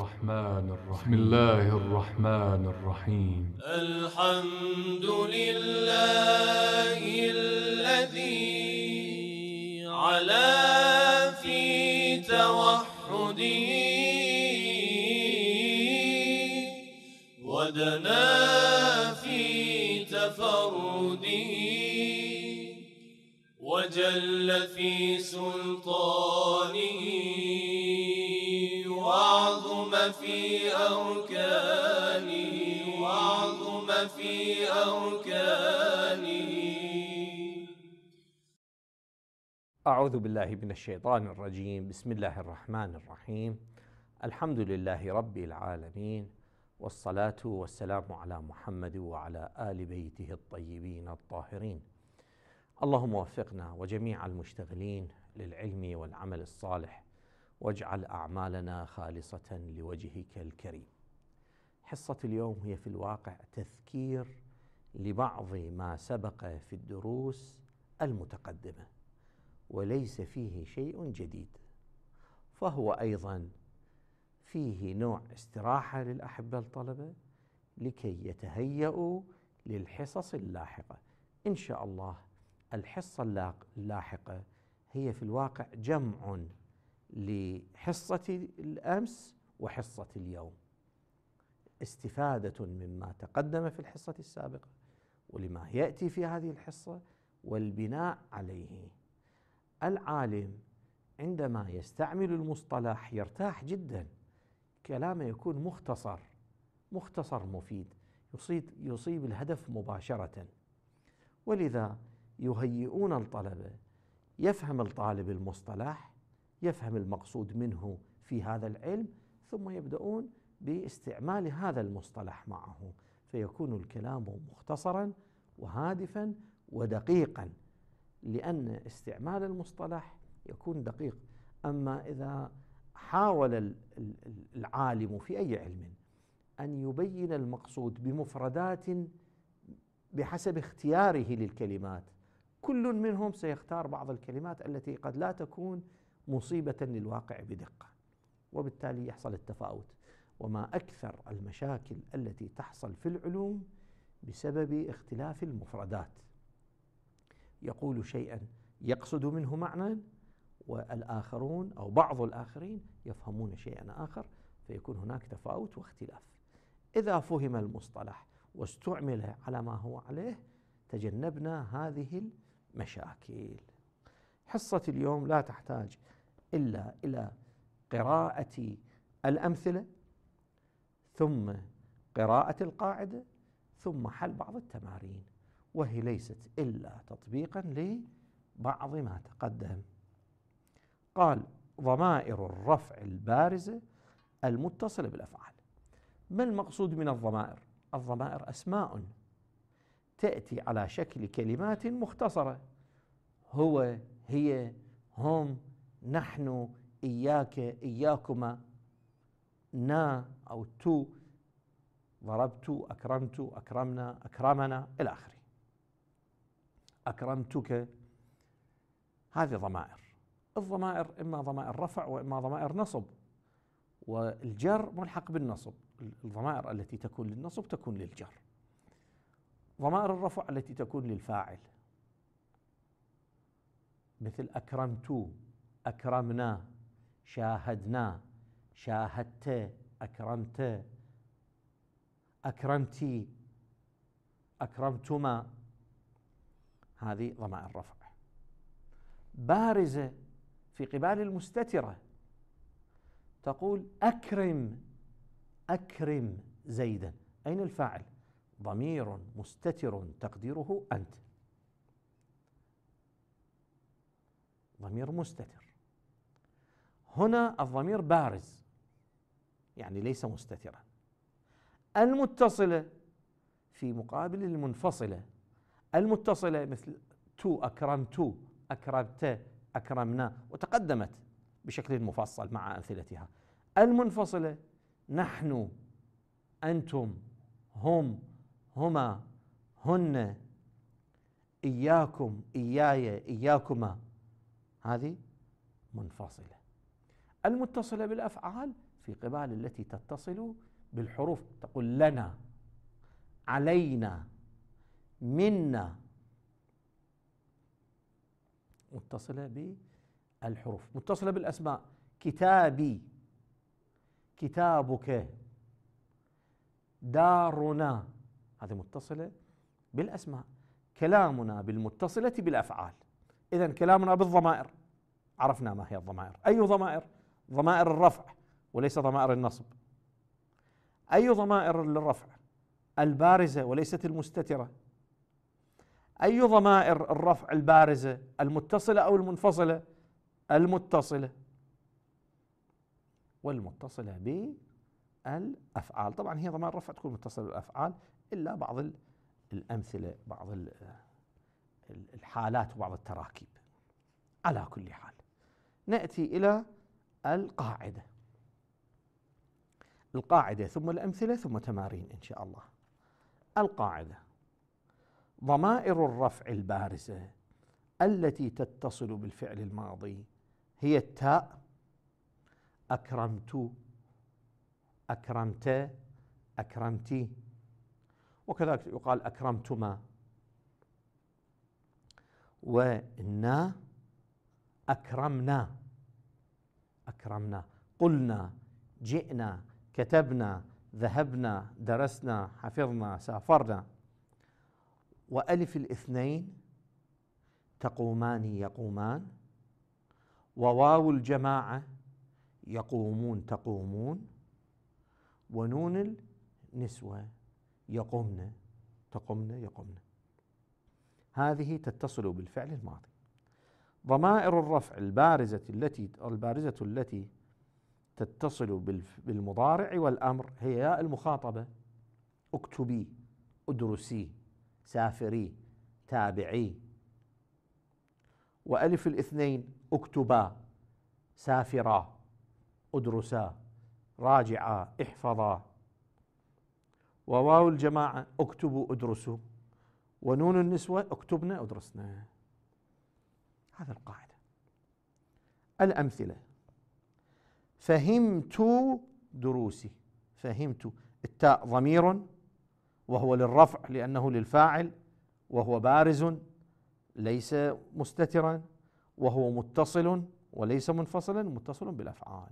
الرحمن الرحيم. بسم الله الرحمن الرحيم. الحمد لله الذي علا في توحده ودنا في تفرده وجل في سلطانه وعظم في أركانه أعوذ بالله من الشيطان الرجيم. بسم الله الرحمن الرحيم. الحمد لله رب العالمين، والصلاة والسلام على محمد وعلى آل بيته الطيبين الطاهرين. اللهم وفقنا وجميع المشتغلين للعلم والعمل الصالح، واجعل أعمالنا خالصة لوجهك الكريم. حصة اليوم هي في الواقع تذكير لبعض ما سبق في الدروس المتقدمة، وليس فيه شيء جديد، فهو أيضا فيه نوع استراحة للأحبة الطلبة لكي يتهيئوا للحصص اللاحقة. إن شاء الله الحصة اللاحقة هي في الواقع جمع لحصة الأمس وحصة اليوم، استفادة مما تقدم في الحصة السابقة ولما يأتي في هذه الحصة والبناء عليه. العالم عندما يستعمل المصطلح يرتاح جدا، كلامه يكون مختصر مفيد، يصيب الهدف مباشرة، ولذا يهيئون الطلبة. يفهم الطالب المصطلح، يفهم المقصود منه في هذا العلم، ثم يبدأون باستعمال هذا المصطلح معه، فيكون الكلام مختصرا وهادفا ودقيقا، لأن استعمال المصطلح يكون دقيق. أما إذا حاول العالم في أي علم أن يبين المقصود بمفردات بحسب اختياره للكلمات، كل منهم سيختار بعض الكلمات التي قد لا تكون مصيبة للواقع بدقة، وبالتالي يحصل التفاوت. وما أكثر المشاكل التي تحصل في العلوم بسبب اختلاف المفردات، يقول شيئا يقصد منه معنى، والآخرون أو بعض الآخرين يفهمون شيئا آخر، فيكون هناك تفاوت واختلاف. إذا فهم المصطلح واستعمل على ما هو عليه تجنبنا هذه المشاكل. حصة اليوم لا تحتاج إلا إلى قراءة الأمثلة، ثم قراءة القاعدة، ثم حل بعض التمارين، وهي ليست إلا تطبيقا لبعض ما تقدم. قال: ضمائر الرفع البارزة المتصلة بالأفعال. ما المقصود من الضمائر؟ الضمائر أسماء تأتي على شكل كلمات مختصرة: هو، هي، هم، نحن، إياك، إياكما، نا أو تو، ضربت، أكرمت، أكرمنا، أكرمنا إلى آخره، أكرمتك. هذه ضمائر. الضمائر إما ضمائر رفع وإما ضمائر نصب، والجر ملحق بالنصب. الضمائر التي تكون للنصب تكون للجر. ضمائر الرفع التي تكون للفاعل، مثل أكرمت، أكرمنا، شاهدنا، شاهدت، أكرمت، أكرمتي، أكرمتما. هذه ضمائر رفع. بارزة في قبال المستترة، تقول أكرم، أكرم زيدا. أين الفاعل؟ ضمير مستتر تقديره أنت، ضمير مستتر. هنا الضمير بارز، يعني ليس مستترا. المتصلة في مقابل المنفصلة. المتصلة مثل تو، أكرمت، أكرمت، أكرمنا، وتقدمت بشكل مفصل مع أمثلتها. المنفصلة نحن، أنتم، هم، هما، هن، إياكم، إياي، إياكما. هذه منفصلة. المتصلة بالأفعال في قبال التي تتصل بالحروف، تقول لنا، علينا، منا، متصلة بالحروف. متصلة بالأسماء، كتابي، كتابك، دارنا، هذه متصلة بالأسماء. كلامنا بالمتصلة بالأفعال. إذن كلامنا بالضمائر، عرفنا ما هي الضمائر. أي ضمائر؟ ضمائر الرفع وليس ضمائر النصب. أي ضمائر للرفع؟ البارزة وليست المستترة. أي ضمائر الرفع البارزة؟ المتصلة أو المنفصلة؟ المتصلة. والمتصلة بالأفعال. طبعا هي ضمائر الرفع تكون متصلة بالأفعال إلا بعض الأمثلة، بعض الحالات وبعض التراكيب. على كل حال نأتي إلى القاعدة. القاعدة ثم الأمثلة ثم تمارين إن شاء الله. القاعدة: ضمائر الرفع البارزة التي تتصل بالفعل الماضي هي التاء، أكرمت، أكرمت، أكرمتي، وكذلك يقال أكرمتما. والنا، أكرمنا، أكرمنا، قلنا، جئنا، كتبنا، ذهبنا، درسنا، حفظنا، سافرنا. وألف الاثنين، تقومان، يقومان. وواو الجماعة، يقومون، تقومون. ونون النسوة، يقمن، تقمن، يقمن. هذه تتصل بالفعل الماضي. ضمائر الرفع البارزة التي تتصل بالمضارع والأمر هي ياء المخاطبة، اكتبي، ادرسي، سافري، تابعي. وألف الاثنين، اكتبا، سافرا، ادرسا، راجعا، احفظا. وواو الجماعة، اكتبوا، ادرسوا. ونون النسوة، اكتبنا، ادرسنا. هذا القاعدة. الأمثلة: فهمت دروسي. فهمت، التاء ضمير وهو للرفع لأنه للفاعل، وهو بارز ليس مستترا، وهو متصل وليس منفصلا، متصل بالأفعال.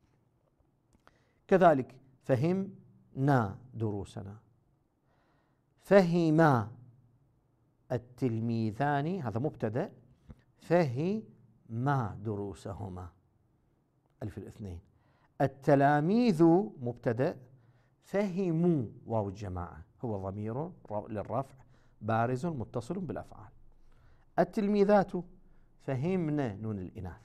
كذلك فهمنا دروسنا. فهما التلميذان، هذا مبتدأ، فهما دروسهما، ألف الاثنين. التلاميذ مبتدأ، فهموا، واو الجماعة، هو ضمير للرفع بارز متصل بالأفعال. التلميذات، فهمنا، نون الإناث.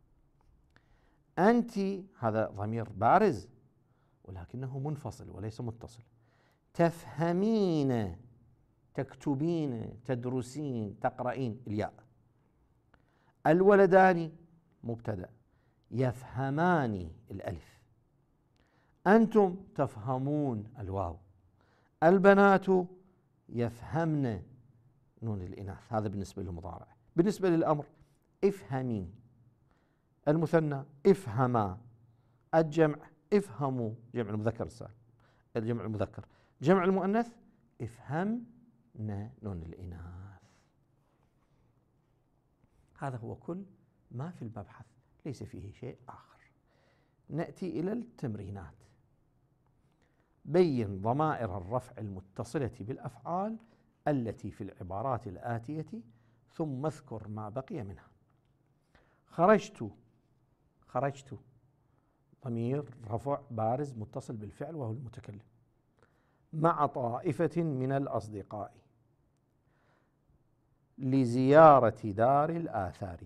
أنت، هذا ضمير بارز ولكنه منفصل وليس متصل. تفهمين، تكتبين، تدرسين، تقرأين، الياء. الولدان مبتدأ، يفهمان، الألف. أنتم تفهمون، الواو. البنات يفهمن، نون الإناث، هذا بالنسبة للمضارع. بالنسبة للأمر، افهمي. المثنى، افهما. الجمع، افهموا، جمع المذكر السالم، الجمع المذكر. جمع المؤنث، افهمن، نون الإناث. هذا هو كل ما في المبحث، ليس فيه شيء آخر. نأتي إلى التمرينات. بين ضمائر الرفع المتصلة بالأفعال التي في العبارات الآتية ثم اذكر ما بقي منها. خرجت، خرجت، ضمير رفع بارز متصل بالفعل وهو المتكلم. مع طائفة من الأصدقاء لزيارة دار الآثار.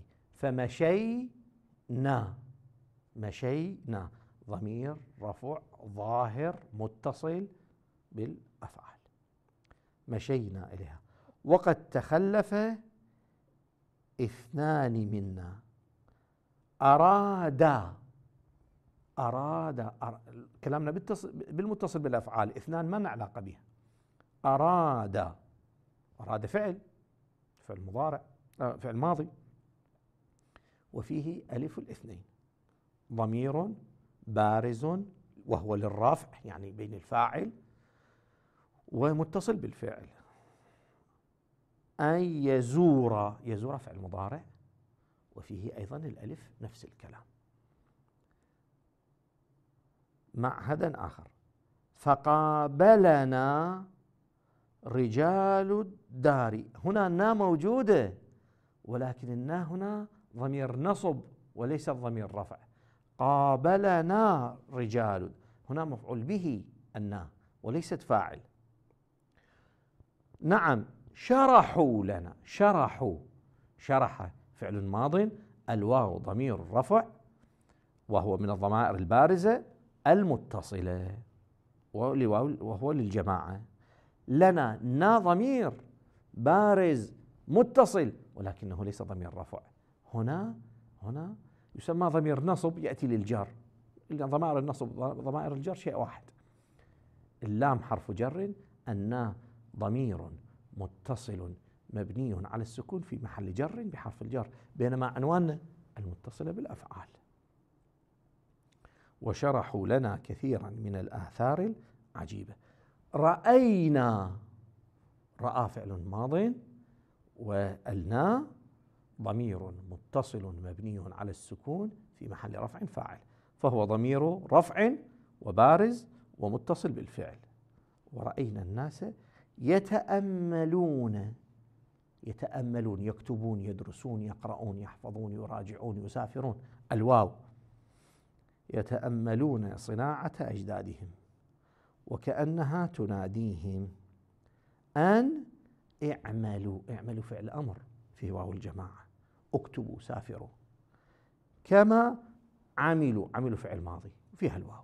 فمشينا، مشينا، ضمير رفع ظاهر متصل بالأفعال، مشينا إليها. وقد تخلف اثنان منا. أرادا، أراد، كلامنا بالمتصل بالأفعال، اثنان ما علاقة بها. أراد، أراد فعل مضارع، فعل ماضي، وفيه ألف الاثنين، ضمير بارز وهو للرفع يعني بين الفاعل ومتصل بالفعل. أن يزور، يزور فعل مضارع وفيه أيضا الألف نفس الكلام. معهدا آخر، فقابلنا رجال الدار. هنا النا موجودة، ولكن النا هنا ضمير نصب وليس ضمير رفع. قابلنا رجال، هنا مفعول به النا وليست فاعل. نعم، شرحوا لنا، شرحوا، شرح فعل ماض، الواو ضمير رفع وهو من الضمائر البارزة المتصلة وهو للجماعة. لنا نا ضمير بارز متصل ولكنه ليس ضمير رفع. هنا يسمى ضمير نصب يأتي للجر. ضمائر النصب ضمائر الجر شيء واحد. اللام حرف جر، النا ضمير متصل مبني على السكون في محل جر بحرف الجر، بينما عنواننا المتصلة بالأفعال. وشرحوا لنا كثيرا من الآثار العجيبة. رأينا، رأى فعل ماض والنا ضمير متصل مبني على السكون في محل رفع فاعل، فهو ضمير رفع وبارز ومتصل بالفعل. ورأينا الناس يتأملون، يتأملون يكتبون يدرسون يقرؤون يحفظون يراجعون يسافرون، الواو. يتأملون صناعة أجدادهم، وكأنها تناديهم أن اعملوا، اعملوا فعل أمر في واو الجماعة، اكتبوا سافروا. كما عملوا، عملوا فعل ماضي فيها الواو.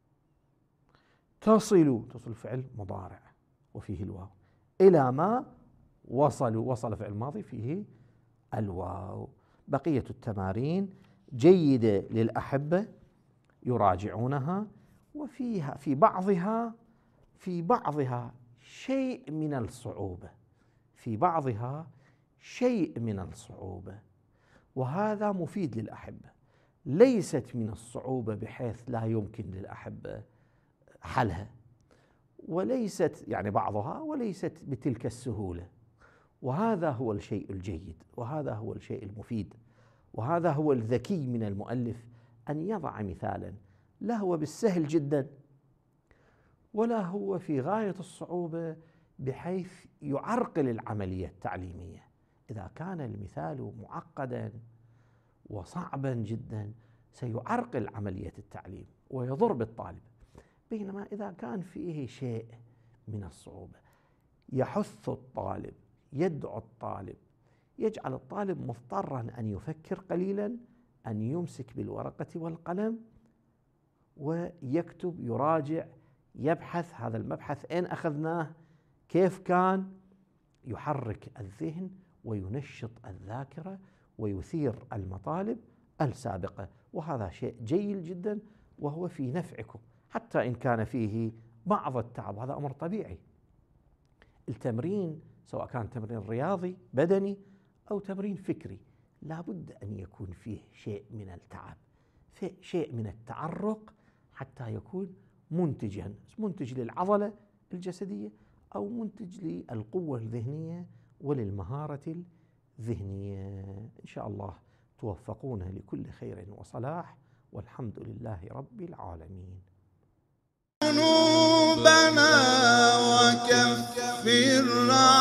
تصلوا، تصل فعل مضارع وفيه الواو. إلى ما وصلوا، وصل فعل ماضي فيه الواو. بقية التمارين جيدة للأحبة يراجعونها، وفيها في بعضها شيء من الصعوبة، في بعضها شيء من الصعوبة، وهذا مفيد للأحبة. ليست من الصعوبة بحيث لا يمكن للأحبة حلها، وليست يعني بعضها وليست بتلك السهولة. وهذا هو الشيء الجيد، وهذا هو الشيء المفيد، وهذا هو الذكي من المؤلف أن يضع مثالا لا هو بالسهل جدا ولا هو في غاية الصعوبة بحيث يعرقل العملية التعليمية. إذا كان المثال معقدا وصعبا جدا سيعرقل عملية التعليم ويضر بالطالب، بينما إذا كان فيه شيء من الصعوبة يحث الطالب، يدعو الطالب، يجعل الطالب مضطرا أن يفكر قليلا، أن يمسك بالورقة والقلم ويكتب يراجع يبحث هذا المبحث أين أخذناه، كيف كان، يحرك الذهن وينشط الذاكرة ويثير المطالب السابقة. وهذا شيء جيد جدا وهو في نفعكم، حتى إن كان فيه بعض التعب، هذا أمر طبيعي. التمرين سواء كان تمرين رياضي بدني أو تمرين فكري لابد أن يكون فيه شيء من التعب، شيء من التعرق، حتى يكون منتجا، منتج للعضلة الجسدية أو منتج للقوة الذهنية وللمهارة الذهنية. إن شاء الله توفقون لكل خير وصلاح، والحمد لله رب العالمين. ذنوبنا وكفر